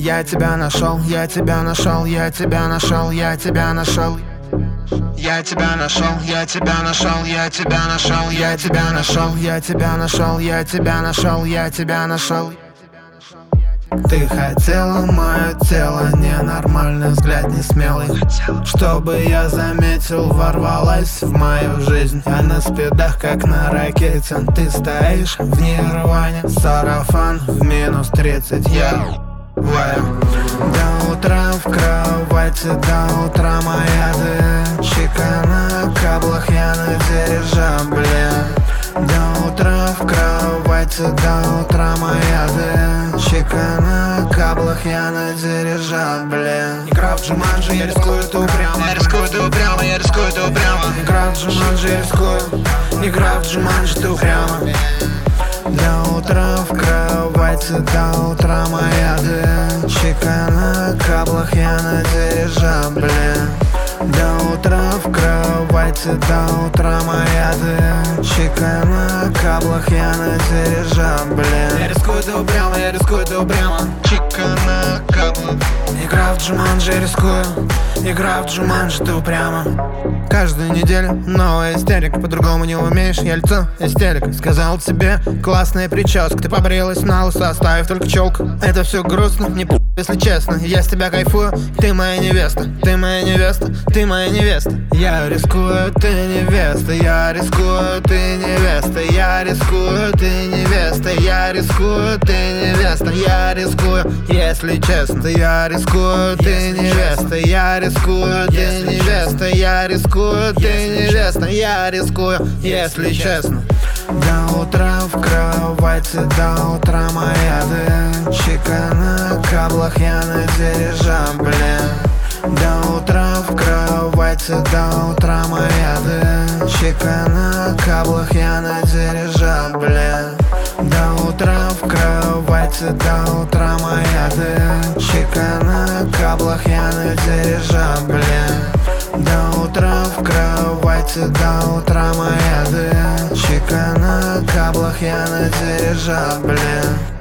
Я тебя нашел, я тебя нашел, я тебя нашел, я тебя нашел. Я тебя нашел, я тебя нашел, я тебя нашел, я тебя нашел, я тебя нашел, я тебя нашел, я тебя нашел. Ты хотела мое тело, ненормальный взгляд, не смелый. Чтобы я заметил, ворвалась в мою жизнь. Я на спидах, как на ракете. Ты стоишь в нирване, сарафан в минус 30. Я до утра в кровати, до утра моя дочка на каблах, я на дирижабле. До утра в кровати, до утра моя дочка на каблах, я на дирижабле. Игра в Джуманджи, я рискую, ты упрямо. Я рискую, ты упрямо, я рискую, ты упрямо. Игра в Джуманджи, я рискую. Игра в Джуманджи, ты упрямо. До утра в кровати, до утра моя дочка на каблах, я на дирижабле. До утра в кровати, до утра моя дочка на каблах, я на дирижабле. Я рискую, ты упрямо, я рискую, ты упрямо. Чика на каблах. Игра в Джуманджи, я рискую. Игра в Джуманджи, ты упрямо. Каждую неделю новая истерика, по-другому не умеешь, я лицо истерика. Сказал тебе, классная прическа, ты побрилась на лысо, оставив только челку. Это все грустно, не если честно. Я с тебя кайфую, ты моя невеста, ты моя невеста, ты моя невеста. Я рискую, ты невеста, я рискую, ты невеста, я рискую, ты невеста, я рискую, ты невеста, я рискую, если честно. Я рискую, ты невеста, я рискую, ты невеста, я рискую, ты невеста, я рискую, если честно. До утра в кровати, до утра моя дочка на каблах, я на дирижабле. До утра в кровати, до утра моя дочка на каблах, я на дирижабле. До утра в кровати, до утра моя дочка на каблах, я на дирижабле. До утра в кровати, до утра моя дочка на каблах, я на дирижабле.